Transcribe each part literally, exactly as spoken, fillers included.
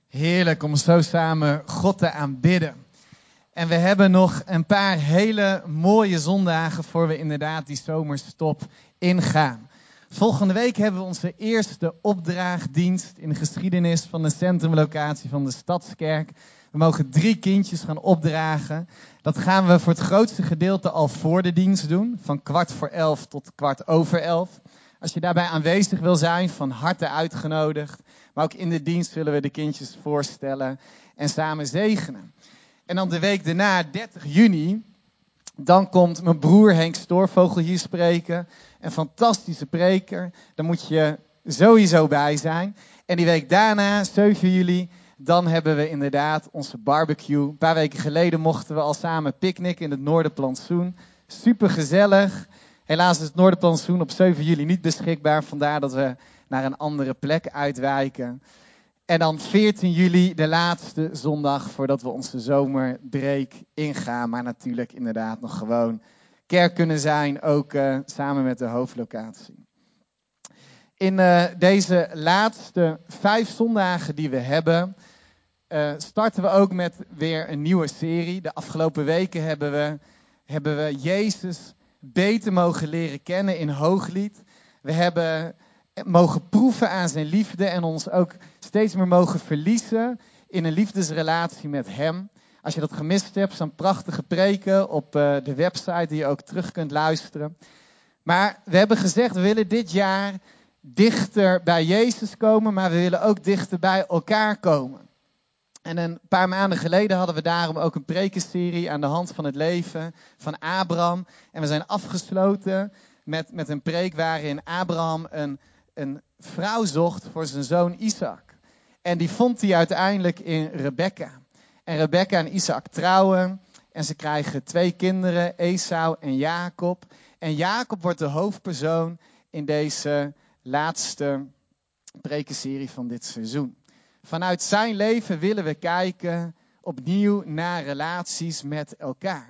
Heerlijk om zo samen God te aanbidden. En we hebben nog een paar hele mooie zondagen voor we inderdaad die zomerstop ingaan. Volgende week hebben we onze eerste opdraagdienst in de geschiedenis van de centrumlocatie van de Stadskerk. We mogen drie kindjes gaan opdragen. Dat gaan we voor het grootste gedeelte al voor de dienst doen, van kwart voor elf tot kwart over elf. Als je daarbij aanwezig wil zijn, van harte uitgenodigd. Maar ook in de dienst willen we de kindjes voorstellen en samen zegenen. En dan de week daarna, dertig juni, dan komt mijn broer Henk Stoorvogel hier spreken. Een fantastische preker, daar moet je sowieso bij zijn. En die week daarna, zeven juli, dan hebben we inderdaad onze barbecue. Een paar weken geleden mochten we al samen picknicken in het Noorderplantsoen. Super gezellig. Helaas is het Noorderplantsoen op zeven juli niet beschikbaar. Vandaar dat we naar een andere plek uitwijken. En dan veertien juli, de laatste zondag voordat we onze zomerbreak ingaan. Maar natuurlijk inderdaad nog gewoon kerk kunnen zijn, ook uh, samen met de hoofdlocatie. In uh, deze laatste vijf zondagen die we hebben, uh, starten we ook met weer een nieuwe serie. De afgelopen weken hebben we, hebben we Jezus beter mogen leren kennen in Hooglied. We hebben mogen proeven aan zijn liefde en ons ook steeds meer mogen verliezen in een liefdesrelatie met hem. Als je dat gemist hebt, staan prachtige preken op uh, de website die je ook terug kunt luisteren. Maar we hebben gezegd, we willen dit jaar dichter bij Jezus komen, maar we willen ook dichter bij elkaar komen. En een paar maanden geleden hadden we daarom ook een prekenserie aan de hand van het leven van Abraham. En we zijn afgesloten met, met een preek waarin Abraham een, een vrouw zocht voor zijn zoon Isaac. En die vond hij uiteindelijk in Rebekka. En Rebekka en Isaac trouwen en ze krijgen twee kinderen, Esau en Jacob. En Jacob wordt de hoofdpersoon in deze laatste prekenserie van dit seizoen. Vanuit zijn leven willen we kijken opnieuw naar relaties met elkaar.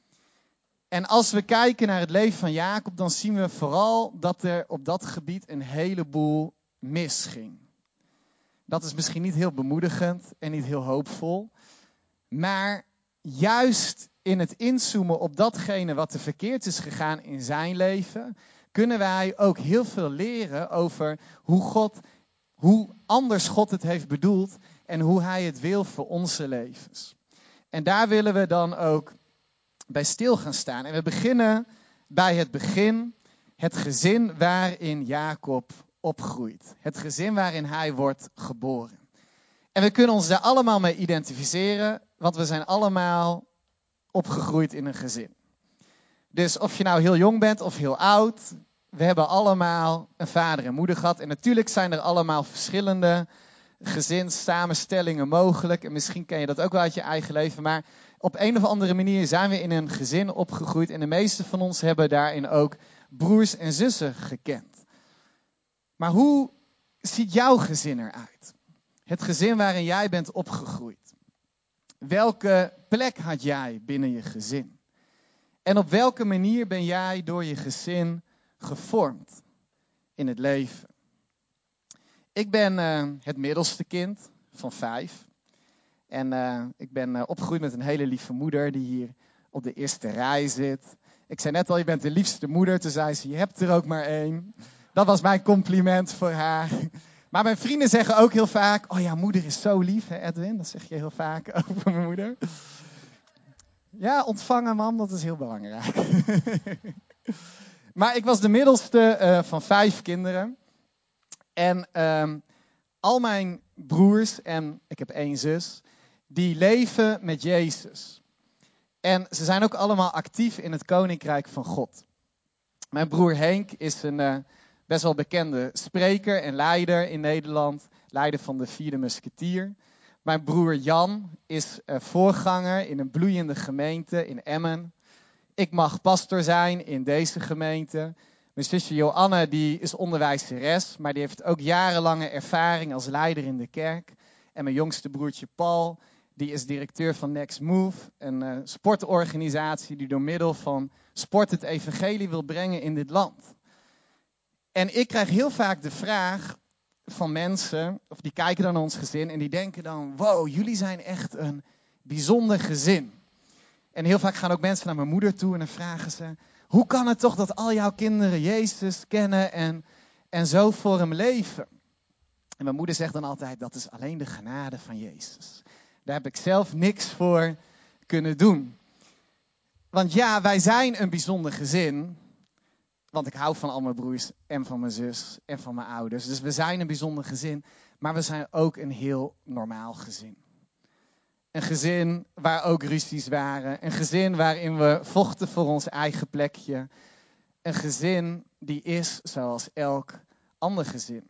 En als we kijken naar het leven van Jacob, dan zien we vooral dat er op dat gebied een heleboel misging. Dat is misschien niet heel bemoedigend en niet heel hoopvol. Maar juist in het inzoomen op datgene wat er verkeerd is gegaan in zijn leven, kunnen wij ook heel veel leren over hoe God, hoe anders God het heeft bedoeld en hoe hij het wil voor onze levens. En daar willen we dan ook bij stil gaan staan. En we beginnen bij het begin, het gezin waarin Jacob opgroeit. Het gezin waarin hij wordt geboren. En we kunnen ons daar allemaal mee identificeren, want we zijn allemaal opgegroeid in een gezin. Dus of je nou heel jong bent of heel oud, we hebben allemaal een vader en moeder gehad. En natuurlijk zijn er allemaal verschillende gezinssamenstellingen mogelijk. En misschien ken je dat ook wel uit je eigen leven. Maar op een of andere manier zijn we in een gezin opgegroeid. En de meeste van ons hebben daarin ook broers en zussen gekend. Maar hoe ziet jouw gezin eruit? Het gezin waarin jij bent opgegroeid. Welke plek had jij binnen je gezin? En op welke manier ben jij door je gezin gevormd in het leven? Ik ben uh, het middelste kind van vijf. En uh, ik ben uh, opgegroeid met een hele lieve moeder die hier op de eerste rij zit. Ik zei net al, je bent de liefste moeder. Toen zei ze, je hebt er ook maar één. Dat was mijn compliment voor haar. Maar mijn vrienden zeggen ook heel vaak, oh ja, moeder is zo lief, hè Edwin? Dat zeg je heel vaak over mijn moeder. Ja, ontvangen mam, dat is heel belangrijk. Maar ik was de middelste uh, van vijf kinderen. En uh, al mijn broers, en ik heb één zus, die leven met Jezus. En ze zijn ook allemaal actief in het Koninkrijk van God. Mijn broer Henk is een uh, best wel bekende spreker en leider in Nederland. Leider van de Vierde Musketier. Mijn broer Jan is uh, voorganger in een bloeiende gemeente in Emmen. Ik mag pastor zijn in deze gemeente. Mijn zusje Joanne die is onderwijzeres, maar die heeft ook jarenlange ervaring als leider in de kerk. En mijn jongste broertje Paul, die is directeur van Next Move, een uh, sportorganisatie die door middel van sport het evangelie wil brengen in dit land. En ik krijg heel vaak de vraag, van mensen, of die kijken dan naar ons gezin en die denken dan, wow, jullie zijn echt een bijzonder gezin. En heel vaak gaan ook mensen naar mijn moeder toe en dan vragen ze, hoe kan het toch dat al jouw kinderen Jezus kennen en, en zo voor hem leven? En mijn moeder zegt dan altijd, dat is alleen de genade van Jezus. Daar heb ik zelf niks voor kunnen doen. Want ja, wij zijn een bijzonder gezin. Want ik hou van al mijn broers en van mijn zus en van mijn ouders. Dus we zijn een bijzonder gezin. Maar we zijn ook een heel normaal gezin. Een gezin waar ook ruzies waren. Een gezin waarin we vochten voor ons eigen plekje. Een gezin die is zoals elk ander gezin.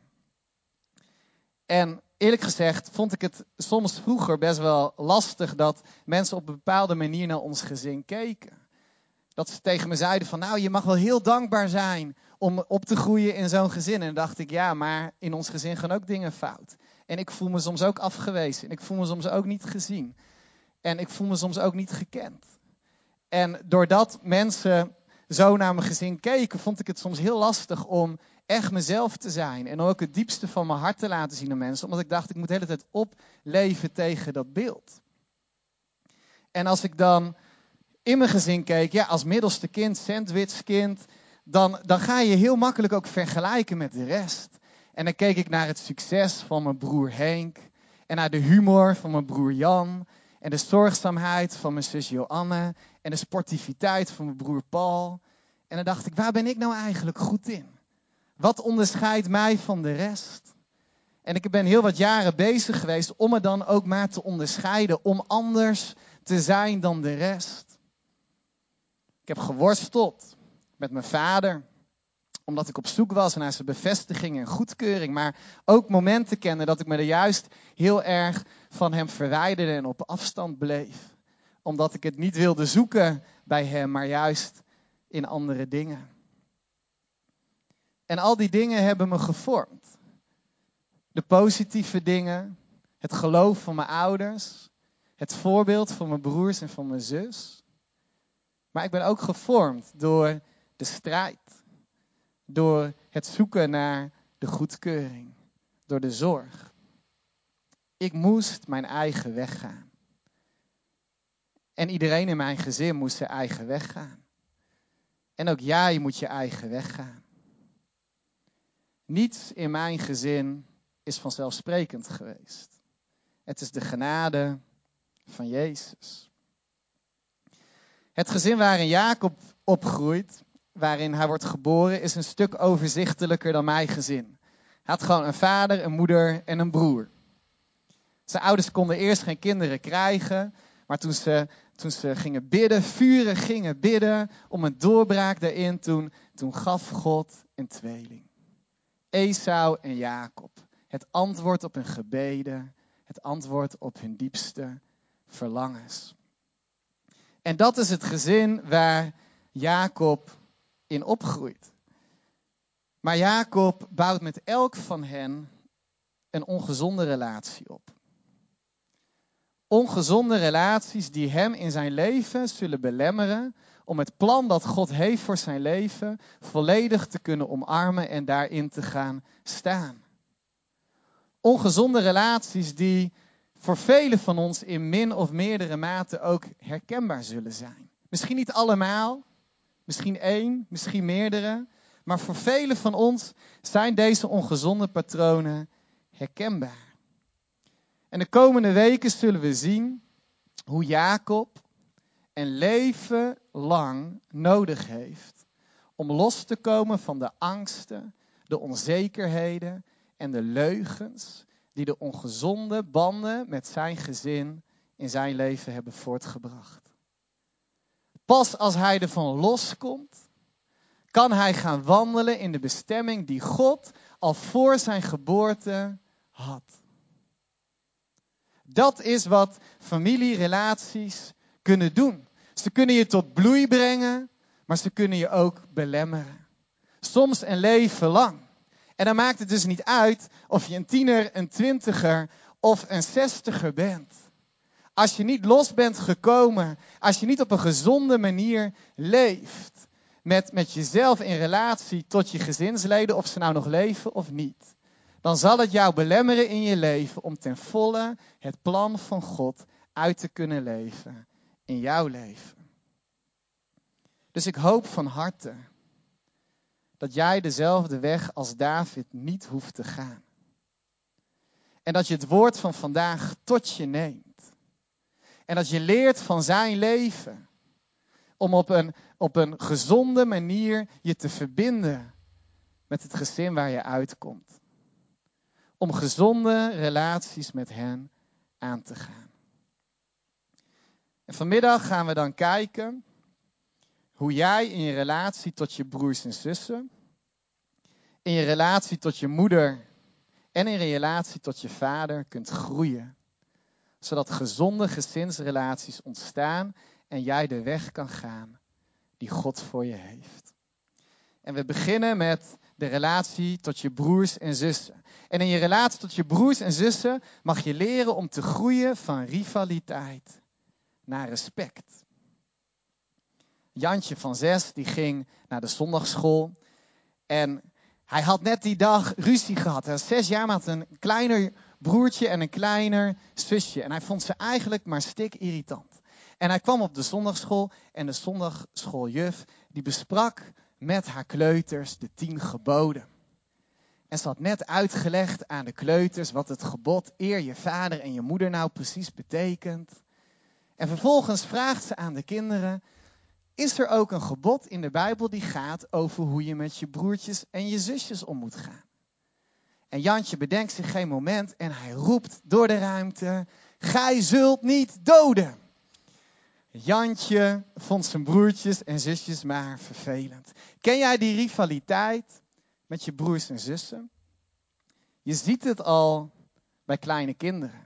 En eerlijk gezegd vond ik het soms vroeger best wel lastig dat mensen op een bepaalde manier naar ons gezin keken. Dat ze tegen me zeiden van, nou, je mag wel heel dankbaar zijn om op te groeien in zo'n gezin. En dan dacht ik, ja, maar in ons gezin gaan ook dingen fout. En ik voel me soms ook afgewezen. En ik voel me soms ook niet gezien. En ik voel me soms ook niet gekend. En doordat mensen zo naar mijn gezin keken, vond ik het soms heel lastig om echt mezelf te zijn. En ook het diepste van mijn hart te laten zien aan mensen. Omdat ik dacht, ik moet de hele tijd opleven tegen dat beeld. En als ik dan in mijn gezin keek, ja, als middelste kind, sandwichkind, dan, dan ga je heel makkelijk ook vergelijken met de rest. En dan keek ik naar het succes van mijn broer Henk. En naar de humor van mijn broer Jan. En de zorgzaamheid van mijn zus Joanne. En de sportiviteit van mijn broer Paul. En dan dacht ik, waar ben ik nou eigenlijk goed in? Wat onderscheidt mij van de rest? En ik ben heel wat jaren bezig geweest om me dan ook maar te onderscheiden. Om anders te zijn dan de rest. Ik heb geworsteld met mijn vader. Omdat ik op zoek was naar zijn bevestiging en goedkeuring. Maar ook momenten kende dat ik me er juist heel erg van hem verwijderde en op afstand bleef. Omdat ik het niet wilde zoeken bij hem, maar juist in andere dingen. En al die dingen hebben me gevormd. De positieve dingen, het geloof van mijn ouders, het voorbeeld van mijn broers en van mijn zus. Maar ik ben ook gevormd door de strijd. Door het zoeken naar de goedkeuring. Door de zorg. Ik moest mijn eigen weg gaan. En iedereen in mijn gezin moest zijn eigen weg gaan. En ook jij moet je eigen weg gaan. Niets in mijn gezin is vanzelfsprekend geweest. Het is de genade van Jezus. Het gezin waarin Jacob opgroeit, waarin hij wordt geboren, is een stuk overzichtelijker dan mijn gezin. Hij had gewoon een vader, een moeder en een broer. Zijn ouders konden eerst geen kinderen krijgen, maar toen ze, toen ze gingen bidden, vurig gingen bidden om een doorbraak daarin, toen, toen gaf God een tweeling. Esau en Jacob. Het antwoord op hun gebeden, het antwoord op hun diepste verlangens. En dat is het gezin waar Jacob in opgroeit. Maar Jacob bouwt met elk van hen een ongezonde relatie op. Ongezonde relaties die hem in zijn leven zullen belemmeren om het plan dat God heeft voor zijn leven volledig te kunnen omarmen en daarin te gaan staan. Ongezonde relaties die voor velen van ons in min of meerdere mate ook herkenbaar zullen zijn. Misschien niet allemaal, misschien één, misschien meerdere. Maar voor velen van ons zijn deze ongezonde patronen herkenbaar. En de komende weken zullen we zien hoe Jacob een leven lang nodig heeft om los te komen van de angsten, de onzekerheden en de leugens die de ongezonde banden met zijn gezin in zijn leven hebben voortgebracht. Pas als hij ervan loskomt, kan hij gaan wandelen in de bestemming die God al voor zijn geboorte had. Dat is wat familierelaties kunnen doen. Ze kunnen je tot bloei brengen, maar ze kunnen je ook belemmeren. Soms een leven lang. En dan maakt het dus niet uit of je een tiener, een twintiger of een zestiger bent. Als je niet los bent gekomen, als je niet op een gezonde manier leeft, met, met jezelf in relatie tot je gezinsleden, of ze nou nog leven of niet, dan zal het jou belemmeren in je leven om ten volle het plan van God uit te kunnen leven in jouw leven. Dus ik hoop van harte dat jij dezelfde weg als David niet hoeft te gaan. En dat je het woord van vandaag tot je neemt. En dat je leert van zijn leven. Om op een, op een gezonde manier je te verbinden met het gezin waar je uitkomt. Om gezonde relaties met hen aan te gaan. En vanmiddag gaan we dan kijken hoe jij in je relatie tot je broers en zussen, in je relatie tot je moeder en in je relatie tot je vader kunt groeien. Zodat gezonde gezinsrelaties ontstaan en jij de weg kan gaan die God voor je heeft. En we beginnen met de relatie tot je broers en zussen. En in je relatie tot je broers en zussen mag je leren om te groeien van rivaliteit naar respect. Jantje van zes, die ging naar de zondagsschool. En hij had net die dag ruzie gehad. Hij was zes jaar, maar had een kleiner broertje en een kleiner zusje. En hij vond ze eigenlijk maar stik irritant. En hij kwam op de zondagsschool en de zondagsschooljuf die besprak met haar kleuters de tien geboden. En ze had net uitgelegd aan de kleuters wat het gebod eer je vader en je moeder nou precies betekent. En vervolgens vraagt ze aan de kinderen: is er ook een gebod in de Bijbel die gaat over hoe je met je broertjes en je zusjes om moet gaan? En Jantje bedenkt zich geen moment en hij roept door de ruimte: gij zult niet doden. Jantje vond zijn broertjes en zusjes maar vervelend. Ken jij die rivaliteit met je broers en zussen? Je ziet het al bij kleine kinderen.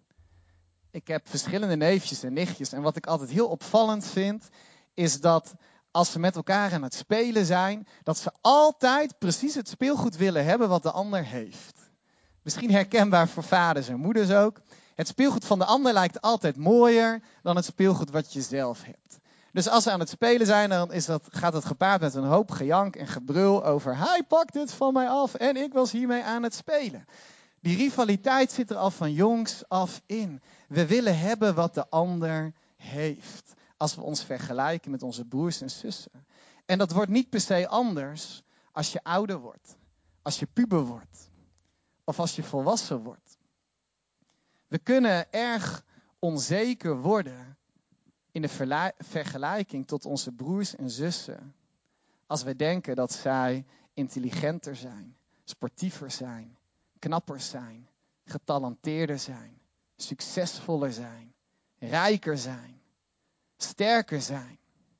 Ik heb verschillende neefjes en nichtjes en wat ik altijd heel opvallend vind, is dat als ze met elkaar aan het spelen zijn, dat ze altijd precies het speelgoed willen hebben wat de ander heeft. Misschien herkenbaar voor vaders en moeders ook. Het speelgoed van de ander lijkt altijd mooier dan het speelgoed wat je zelf hebt. Dus als ze aan het spelen zijn, dan is dat, gaat het gepaard met een hoop gejank en gebrul over: hij pakt dit van mij af en ik was hiermee aan het spelen. Die rivaliteit zit er al van jongs af in. We willen hebben wat de ander heeft. Als we ons vergelijken met onze broers en zussen. En dat wordt niet per se anders als je ouder wordt. Als je puber wordt. Of als je volwassen wordt. We kunnen erg onzeker worden in de verla- vergelijking tot onze broers en zussen. Als we denken dat zij intelligenter zijn, sportiever zijn, knapper zijn, getalenteerder zijn, succesvoller zijn, rijker zijn, sterker zijn.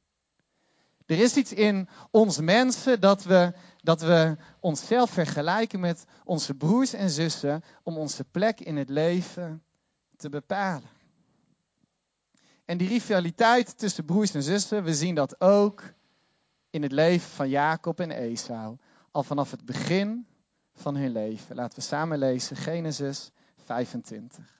Er is iets in ons mensen dat we, dat we onszelf vergelijken met onze broers en zussen om onze plek in het leven te bepalen. En die rivaliteit tussen broers en zussen, we zien dat ook in het leven van Jacob en Esau. Al vanaf het begin van hun leven. Laten we samen lezen Genesis vijfentwintig.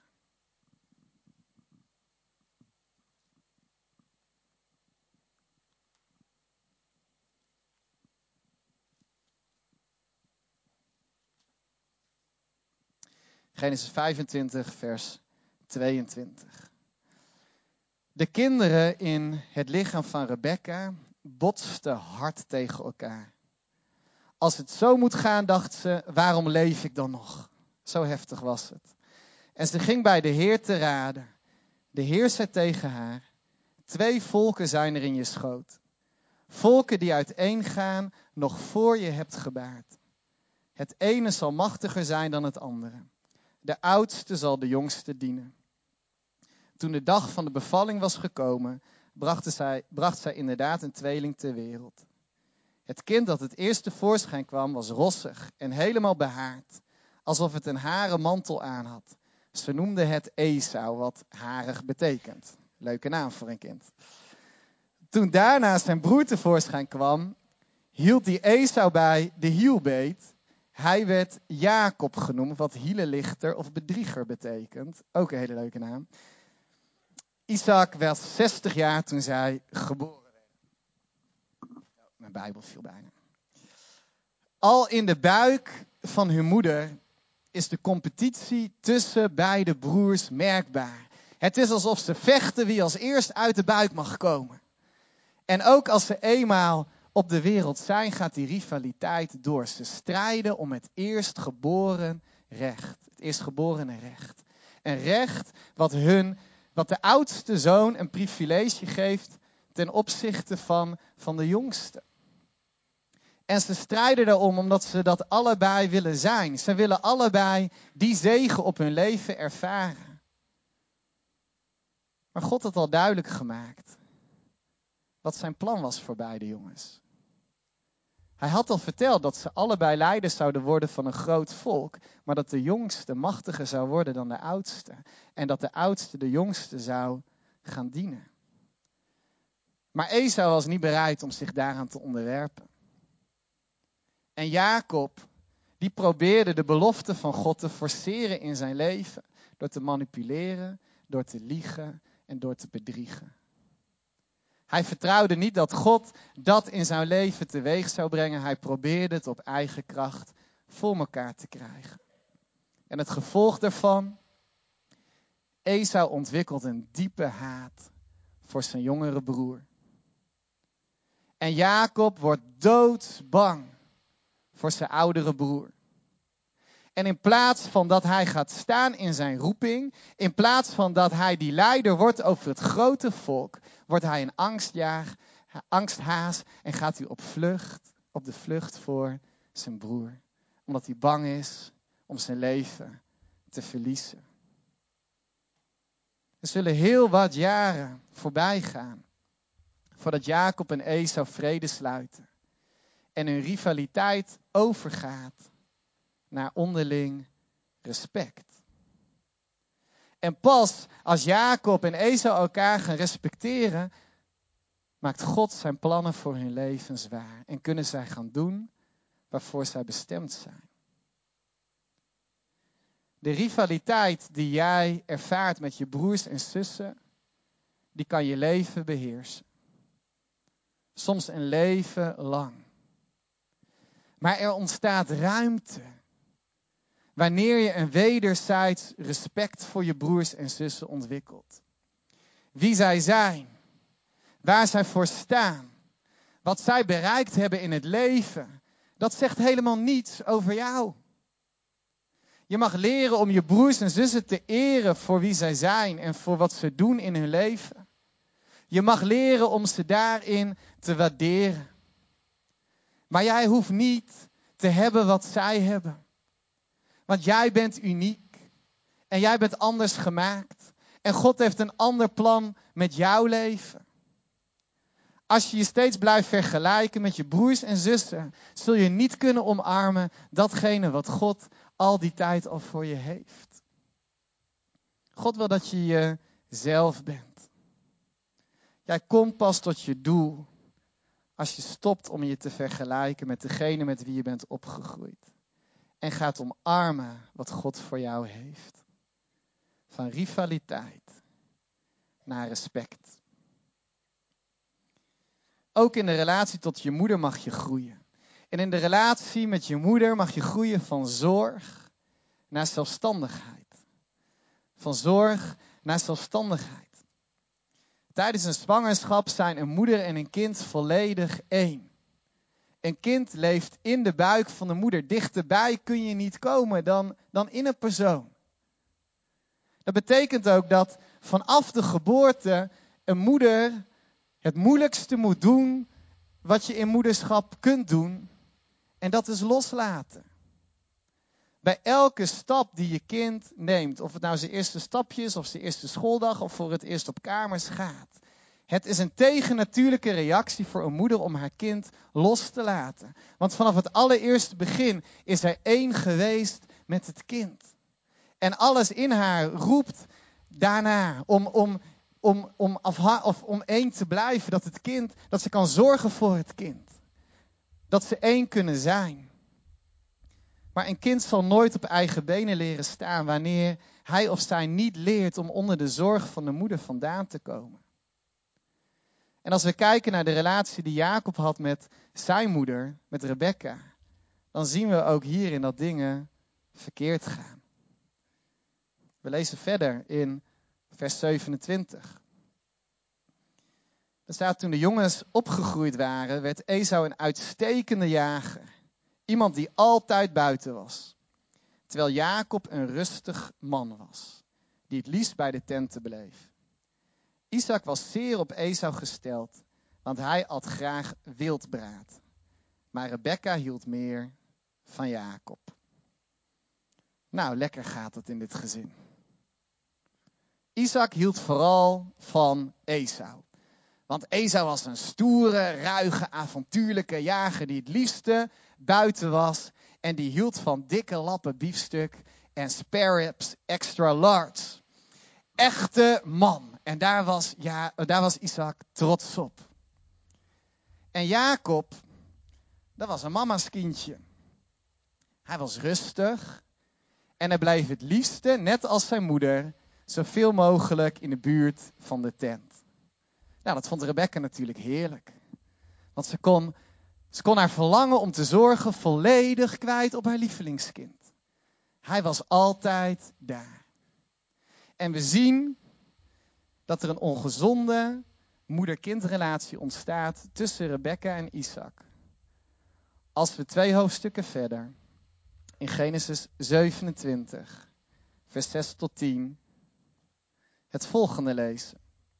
Genesis vijfentwintig, vers tweeëntwintig. De kinderen in het lichaam van Rebekka botsten hard tegen elkaar. Als het zo moet gaan, dacht ze, waarom leef ik dan nog? Zo heftig was het. En ze ging bij de Heer te raden. De Heer zei tegen haar: twee volken zijn er in je schoot. Volken die uiteengaan nog voor je hebt gebaard. Het ene zal machtiger zijn dan het andere. De oudste zal de jongste dienen. Toen de dag van de bevalling was gekomen, bracht zij, bracht zij inderdaad een tweeling ter wereld. Het kind dat het eerst tevoorschijn kwam was rossig en helemaal behaard, alsof het een haren mantel aan had. Ze noemde het Esau, wat harig betekent. Leuke naam voor een kind. Toen daarna zijn broer tevoorschijn kwam, hield die Esau bij de hielbeet. Hij werd Jacob genoemd, wat hielenlichter of bedrieger betekent. Ook een hele leuke naam. Isaac werd zestig jaar toen zij geboren werd. Oh, mijn Bijbel viel bijna. Al in de buik van hun moeder is de competitie tussen beide broers merkbaar. Het is alsof ze vechten wie als eerst uit de buik mag komen. En ook als ze eenmaal op de wereld zijn, gaat die rivaliteit door. Ze strijden om het eerstgeboren recht. Het eerstgeborene recht. Een recht wat, hun, wat de oudste zoon een privilege geeft ten opzichte van, van de jongste. En ze strijden daarom omdat ze dat allebei willen zijn. Ze willen allebei die zegen op hun leven ervaren. Maar God had al duidelijk gemaakt wat zijn plan was voor beide jongens. Hij had al verteld dat ze allebei leiders zouden worden van een groot volk, maar dat de jongste machtiger zou worden dan de oudste. En dat de oudste de jongste zou gaan dienen. Maar Esau was niet bereid om zich daaraan te onderwerpen. En Jacob, die probeerde de belofte van God te forceren in zijn leven. Door te manipuleren, door te liegen en door te bedriegen. Hij vertrouwde niet dat God dat in zijn leven teweeg zou brengen. Hij probeerde het op eigen kracht voor elkaar te krijgen. En het gevolg daarvan, Esau ontwikkelt een diepe haat voor zijn jongere broer. En Jacob wordt doodsbang voor zijn oudere broer. En in plaats van dat hij gaat staan in zijn roeping, in plaats van dat hij die leider wordt over het grote volk, wordt hij een angstjaag, angsthaas en gaat hij op vlucht, op de vlucht voor zijn broer. Omdat hij bang is om zijn leven te verliezen. Er zullen heel wat jaren voorbij gaan voordat Jacob en Esau vrede sluiten. En hun rivaliteit overgaat naar onderling respect. En pas als Jacob en Esau elkaar gaan respecteren, maakt God zijn plannen voor hun leven zwaar. En kunnen zij gaan doen waarvoor zij bestemd zijn. De rivaliteit die jij ervaart met je broers en zussen, die kan je leven beheersen. Soms een leven lang. Maar er ontstaat ruimte wanneer je een wederzijds respect voor je broers en zussen ontwikkelt. Wie zij zijn, waar zij voor staan, wat zij bereikt hebben in het leven, dat zegt helemaal niets over jou. Je mag leren om je broers en zussen te eren voor wie zij zijn en voor wat ze doen in hun leven. Je mag leren om ze daarin te waarderen. Maar jij hoeft niet te hebben wat zij hebben. Want jij bent uniek. En jij bent anders gemaakt. En God heeft een ander plan met jouw leven. Als je je steeds blijft vergelijken met je broers en zussen, zul je niet kunnen omarmen datgene wat God al die tijd al voor je heeft. God wil dat je jezelf bent. Jij komt pas tot je doel als je stopt om je te vergelijken met degene met wie je bent opgegroeid. En gaat omarmen wat God voor jou heeft. Van rivaliteit naar respect. Ook in de relatie tot je moeder mag je groeien. En in de relatie met je moeder mag je groeien van zorg naar zelfstandigheid. Van zorg naar zelfstandigheid. Tijdens een zwangerschap zijn een moeder en een kind volledig één. Een kind leeft in de buik van de moeder. Dichterbij kun je niet komen dan, dan in een persoon. Dat betekent ook dat vanaf de geboorte een moeder het moeilijkste moet doen wat je in moederschap kunt doen. En dat is loslaten. Bij elke stap die je kind neemt, of het nou zijn eerste stapje is, of zijn eerste schooldag, of voor het eerst op kamers gaat. Het is een tegennatuurlijke reactie voor een moeder om haar kind los te laten. Want vanaf het allereerste begin is hij één geweest met het kind. En alles in haar roept daarna om, om, om, om, afha- of om één te blijven. Dat het kind, dat ze kan zorgen voor het kind. Dat ze één kunnen zijn. Maar een kind zal nooit op eigen benen leren staan wanneer hij of zij niet leert om onder de zorg van de moeder vandaan te komen. En als we kijken naar de relatie die Jacob had met zijn moeder, met Rebekka, dan zien we ook hierin dat dingen verkeerd gaan. We lezen verder in vers zevenentwintig. Er staat: toen de jongens opgegroeid waren, werd Esau een uitstekende jager. Iemand die altijd buiten was. Terwijl Jacob een rustig man was, die het liefst bij de tenten bleef. Isaac was zeer op Esau gesteld, want hij at graag wildbraad. Maar Rebekka hield meer van Jacob. Nou, lekker gaat het in dit gezin. Isaac hield vooral van Esau. Want Esau was een stoere, ruige, avontuurlijke jager die het liefste buiten was. En die hield van dikke lappen biefstuk en spare ribs extra large. Echte man. En daar was, ja, daar was Isaac trots op. En Jacob, dat was een mama's kindje. Hij was rustig. En hij bleef het liefste, net als zijn moeder, zoveel mogelijk in de buurt van de tent. Nou, dat vond Rebekka natuurlijk heerlijk. Want ze kon, ze kon haar verlangen om te zorgen volledig kwijt op haar lievelingskind. Hij was altijd daar. En we zien dat er een ongezonde moeder-kindrelatie ontstaat tussen Rebekka en Isaac. Als we twee hoofdstukken verder, in Genesis zevenentwintig, vers zes tot tien, het volgende lezen.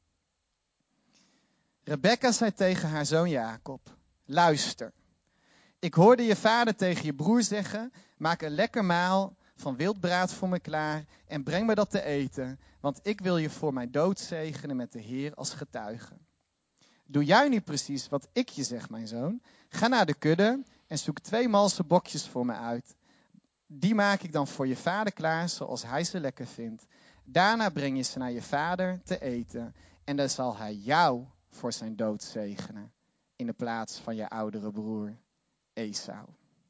Rebekka zei tegen haar zoon Jacob: luister, ik hoorde je vader tegen je broer zeggen: maak een lekker maal van wildbraad voor me klaar en breng me dat te eten, want ik wil je voor mijn dood zegenen met de Heer als getuige. Doe jij nu precies wat ik je zeg, mijn zoon? Ga naar de kudde en zoek twee malse bokjes voor me uit. Die maak ik dan voor je vader klaar, zoals hij ze lekker vindt. Daarna breng je ze naar je vader te eten en dan zal hij jou voor zijn dood zegenen, in de plaats van je oudere broer Esau.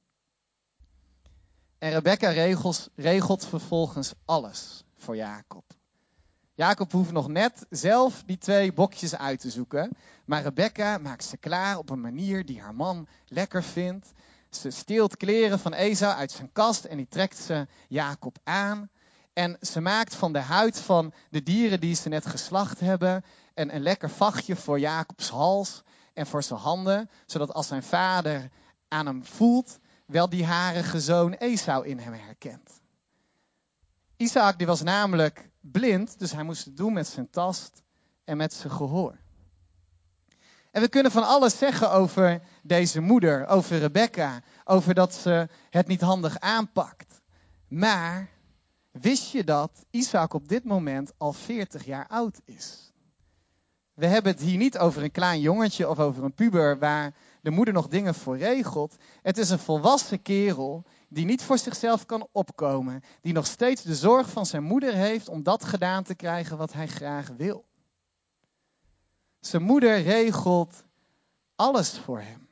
En Rebekka regels, regelt vervolgens alles voor Jacob. Jacob hoeft nog net zelf die twee bokjes uit te zoeken, maar Rebekka maakt ze klaar op een manier die haar man lekker vindt. Ze steelt kleren van Esau uit zijn kast en die trekt ze Jacob aan. En ze maakt van de huid van de dieren die ze net geslacht hebben een, een lekker vachtje voor Jacobs hals en voor zijn handen. Zodat als zijn vader aan hem voelt, wel die harige zoon Esau in hem herkent. Isaac die was namelijk blind, dus hij moest het doen met zijn tast en met zijn gehoor. En we kunnen van alles zeggen over deze moeder, over Rebekka, over dat ze het niet handig aanpakt. Maar wist je dat Isaac op dit moment al veertig jaar oud is? We hebben het hier niet over een klein jongetje of over een puber waar de moeder nog dingen voor regelt. Het is een volwassen kerel die niet voor zichzelf kan opkomen. Die nog steeds de zorg van zijn moeder heeft om dat gedaan te krijgen wat hij graag wil. Zijn moeder regelt alles voor hem.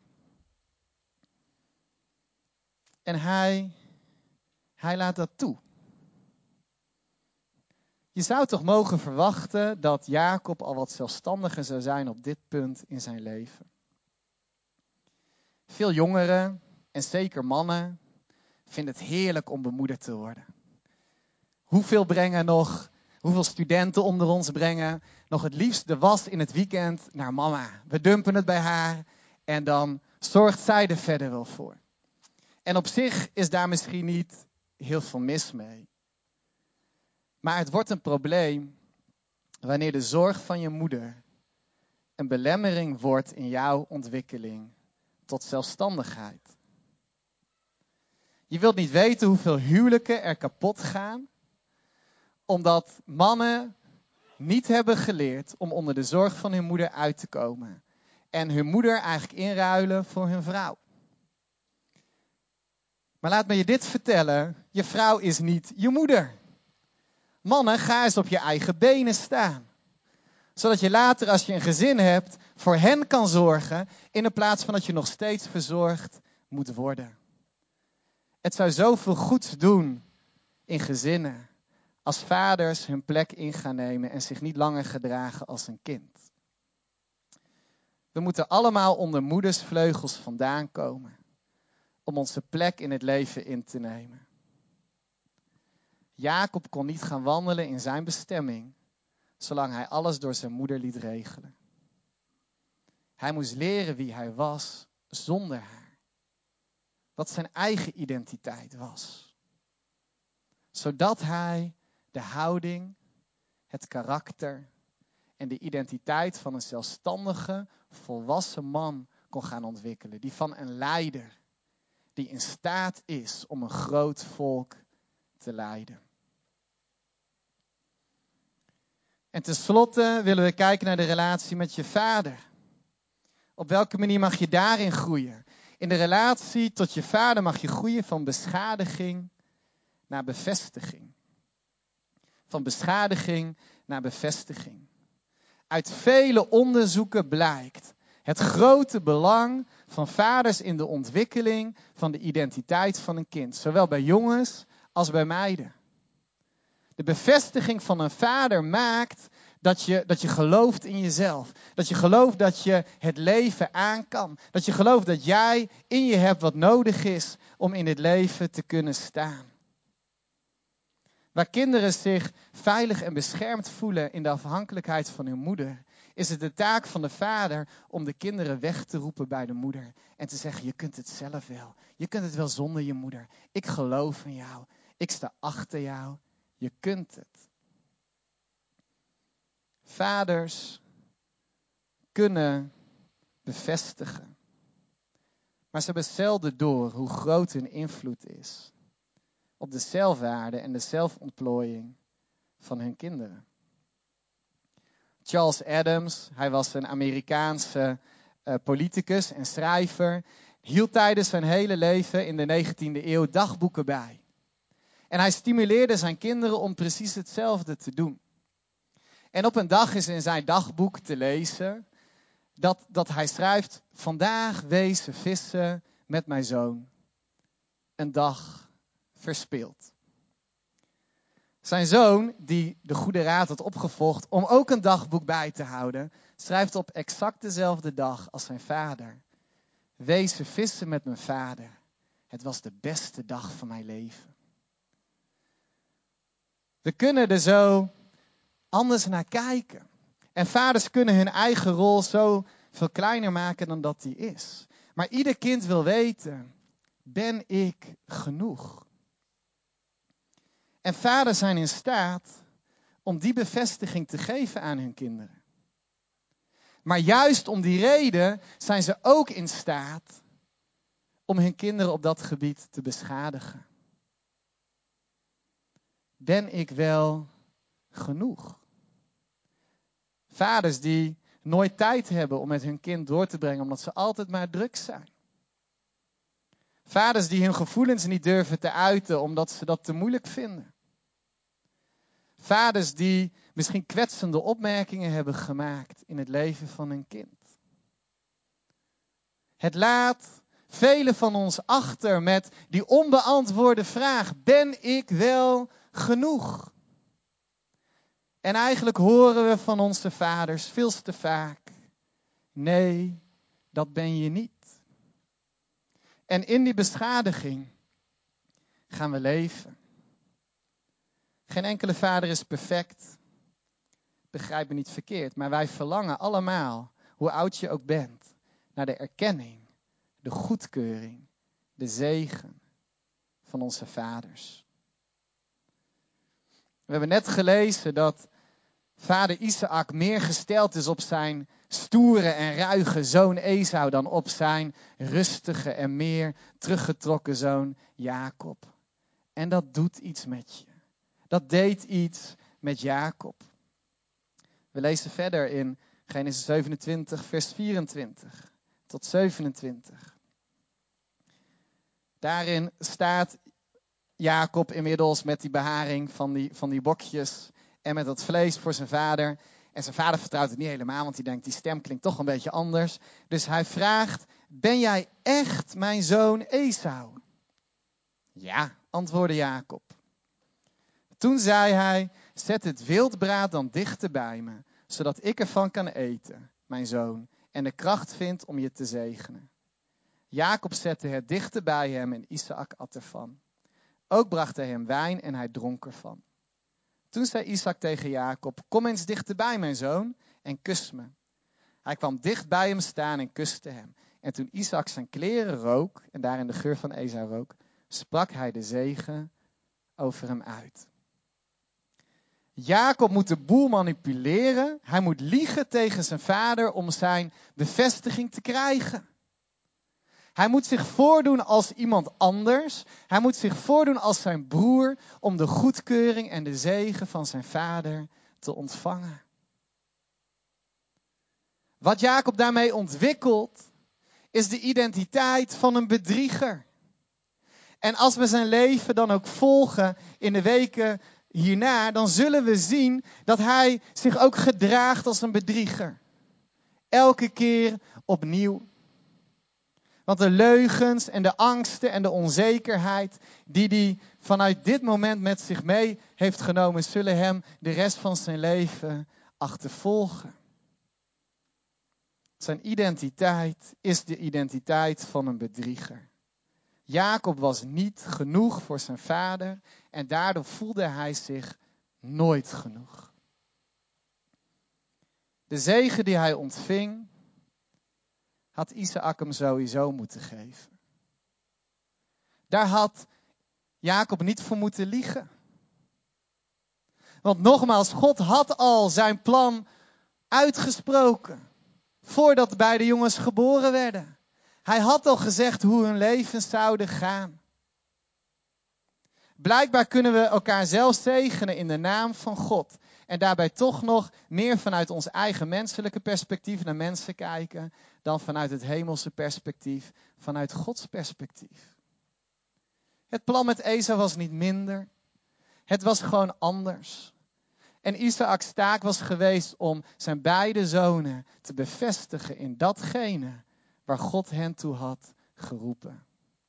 En hij, hij laat dat toe. Je zou toch mogen verwachten dat Jacob al wat zelfstandiger zou zijn op dit punt in zijn leven. Veel jongeren, en zeker mannen, vinden het heerlijk om bemoederd te worden. Hoeveel brengen nog, hoeveel studenten onder ons brengen nog het liefst de was in het weekend naar mama. We dumpen het bij haar en dan zorgt zij er verder wel voor. En op zich is daar misschien niet heel veel mis mee. Maar het wordt een probleem wanneer de zorg van je moeder een belemmering wordt in jouw ontwikkeling tot zelfstandigheid. Je wilt niet weten hoeveel huwelijken er kapot gaan, omdat mannen niet hebben geleerd om onder de zorg van hun moeder uit te komen. En hun moeder eigenlijk inruilen voor hun vrouw. Maar laat me je dit vertellen, je vrouw is niet je moeder. Mannen, ga eens op je eigen benen staan. Zodat je later, als je een gezin hebt, voor hen kan zorgen, in de plaats van dat je nog steeds verzorgd moet worden. Het zou zoveel goeds doen in gezinnen, als vaders hun plek in gaan nemen en zich niet langer gedragen als een kind. We moeten allemaal onder moeders vleugels vandaan komen, om onze plek in het leven in te nemen. Jacob kon niet gaan wandelen in zijn bestemming, zolang hij alles door zijn moeder liet regelen. Hij moest leren wie hij was zonder haar. Wat zijn eigen identiteit was. Zodat hij de houding, het karakter en de identiteit van een zelfstandige, volwassen man kon gaan ontwikkelen. Die van een leider, die in staat is om een groot volk te leiden. En tenslotte willen we kijken naar de relatie met je vader. Op welke manier mag je daarin groeien? In de relatie tot je vader mag je groeien van beschadiging naar bevestiging. Van beschadiging naar bevestiging. Uit vele onderzoeken blijkt het grote belang van vaders in de ontwikkeling van de identiteit van een kind. Zowel bij jongens als bij meiden. De bevestiging van een vader maakt dat je, dat je gelooft in jezelf. Dat je gelooft dat je het leven aan kan. Dat je gelooft dat jij in je hebt wat nodig is om in het leven te kunnen staan. Waar kinderen zich veilig en beschermd voelen in de afhankelijkheid van hun moeder, is het de taak van de vader om de kinderen weg te roepen bij de moeder. En te zeggen, je kunt het zelf wel. Je kunt het wel zonder je moeder. Ik geloof in jou. Ik sta achter jou. Je kunt het. Vaders kunnen bevestigen. Maar ze hebben zelden door hoe groot hun invloed is op de zelfwaarde en de zelfontplooiing van hun kinderen. Charles Adams, hij was een Amerikaanse uh, politicus en schrijver, hield tijdens zijn hele leven in de negentiende eeuw dagboeken bij. En hij stimuleerde zijn kinderen om precies hetzelfde te doen. En op een dag is in zijn dagboek te lezen dat, dat hij schrijft: vandaag wezen vissen met mijn zoon. Een dag verspild. Zijn zoon, die de goede raad had opgevolgd om ook een dagboek bij te houden, schrijft op exact dezelfde dag als zijn vader: wezen vissen met mijn vader. Het was de beste dag van mijn leven. We kunnen er zo anders naar kijken. En vaders kunnen hun eigen rol zo veel kleiner maken dan dat die is. Maar ieder kind wil weten, ben ik genoeg? En vaders zijn in staat om die bevestiging te geven aan hun kinderen. Maar juist om die reden zijn ze ook in staat om hun kinderen op dat gebied te beschadigen. Ben ik wel genoeg? Vaders die nooit tijd hebben om met hun kind door te brengen, omdat ze altijd maar druk zijn. Vaders die hun gevoelens niet durven te uiten, omdat ze dat te moeilijk vinden. Vaders die misschien kwetsende opmerkingen hebben gemaakt in het leven van hun kind. Het laat velen van ons achter met die onbeantwoorde vraag: ben ik wel genoeg? En eigenlijk horen we van onze vaders veel te vaak: nee, dat ben je niet. En in die beschadiging gaan we leven. Geen enkele vader is perfect. Begrijp me niet verkeerd, maar wij verlangen allemaal, hoe oud je ook bent, naar de erkenning, de goedkeuring, de zegen van onze vaders. We hebben net gelezen dat vader Isaac meer gesteld is op zijn stoere en ruige zoon Esau dan op zijn rustige en meer teruggetrokken zoon Jacob. En dat doet iets met je. Dat deed iets met Jacob. We lezen verder in Genesis zevenentwintig, vers vierentwintig tot zevenentwintig. Daarin staat Jacob inmiddels met die beharing van die, van die bokjes en met dat vlees voor zijn vader. En zijn vader vertrouwt het niet helemaal, want hij denkt, die stem klinkt toch een beetje anders. Dus hij vraagt: ben jij echt mijn zoon Esau? Ja, antwoordde Jacob. Toen zei hij: zet het wildbraad dan dichter bij me, zodat ik ervan kan eten, mijn zoon, en de kracht vind om je te zegenen. Jacob zette het dichter bij hem en Isaac at ervan. Ook bracht hij hem wijn en hij dronk ervan. Toen zei Isaac tegen Jacob, kom eens dichterbij mijn zoon en kus me. Hij kwam dicht bij hem staan en kuste hem. En toen Isaac zijn kleren rook en daarin de geur van Esau rook, sprak hij de zegen over hem uit. Jacob moet de boel manipuleren. Hij moet liegen tegen zijn vader om zijn bevestiging te krijgen. Hij moet zich voordoen als iemand anders. Hij moet zich voordoen als zijn broer om de goedkeuring en de zegen van zijn vader te ontvangen. Wat Jacob daarmee ontwikkelt, is de identiteit van een bedrieger. En als we zijn leven dan ook volgen in de weken hierna, dan zullen we zien dat hij zich ook gedraagt als een bedrieger. Elke keer opnieuw. Want de leugens en de angsten en de onzekerheid die hij vanuit dit moment met zich mee heeft genomen, zullen hem de rest van zijn leven achtervolgen. Zijn identiteit is de identiteit van een bedrieger. Jacob was niet genoeg voor zijn vader en daardoor voelde hij zich nooit genoeg. De zegen die hij ontving, had Isaac hem sowieso moeten geven. Daar had Jacob niet voor moeten liegen. Want nogmaals, God had al zijn plan uitgesproken voordat de beide jongens geboren werden. Hij had al gezegd hoe hun levens zouden gaan. Blijkbaar kunnen we elkaar zelf zegenen in de naam van God. En daarbij toch nog meer vanuit ons eigen menselijke perspectief naar mensen kijken dan vanuit het hemelse perspectief, vanuit Gods perspectief. Het plan met Esau was niet minder. Het was gewoon anders. En Isaaks taak was geweest om zijn beide zonen te bevestigen in datgene waar God hen toe had geroepen.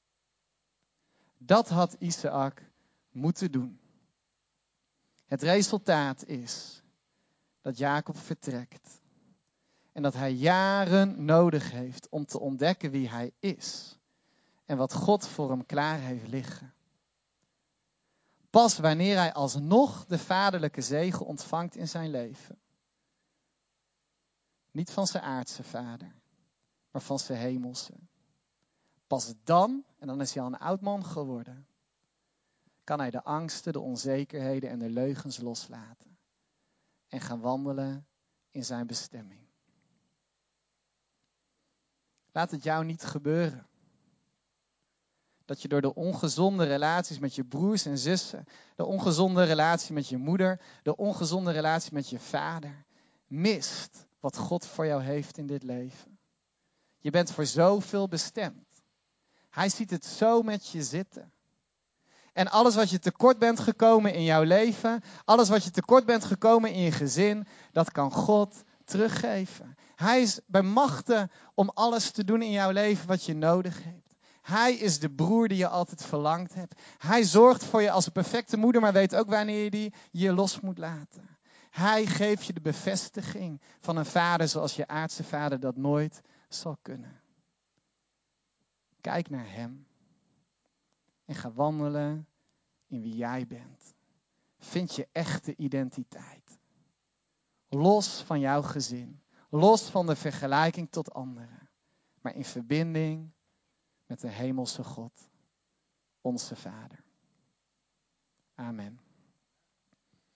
Dat had Isaak moeten doen. Het resultaat is dat Jacob vertrekt. En dat hij jaren nodig heeft om te ontdekken wie hij is. En wat God voor hem klaar heeft liggen. Pas wanneer hij alsnog de vaderlijke zegen ontvangt in zijn leven. Niet van zijn aardse vader, maar van zijn hemelse. Pas dan, en dan is hij al een oud man geworden, kan hij de angsten, de onzekerheden en de leugens loslaten. En gaan wandelen in zijn bestemming. Laat het jou niet gebeuren. Dat je door de ongezonde relaties met je broers en zussen, de ongezonde relatie met je moeder, de ongezonde relatie met je vader, mist wat God voor jou heeft in dit leven. Je bent voor zoveel bestemd. Hij ziet het zo met je zitten. En alles wat je tekort bent gekomen in jouw leven, alles wat je tekort bent gekomen in je gezin, dat kan God teruggeven. Hij is bij machte om alles te doen in jouw leven wat je nodig hebt. Hij is de broer die je altijd verlangd hebt. Hij zorgt voor je als een perfecte moeder, maar weet ook wanneer je die je los moet laten. Hij geeft je de bevestiging van een vader zoals je aardse vader dat nooit zal kunnen. Kijk naar hem. En ga wandelen in wie jij bent. Vind je echte identiteit. Los van jouw gezin. Los van de vergelijking tot anderen. Maar in verbinding met de hemelse God. Onze Vader. Amen.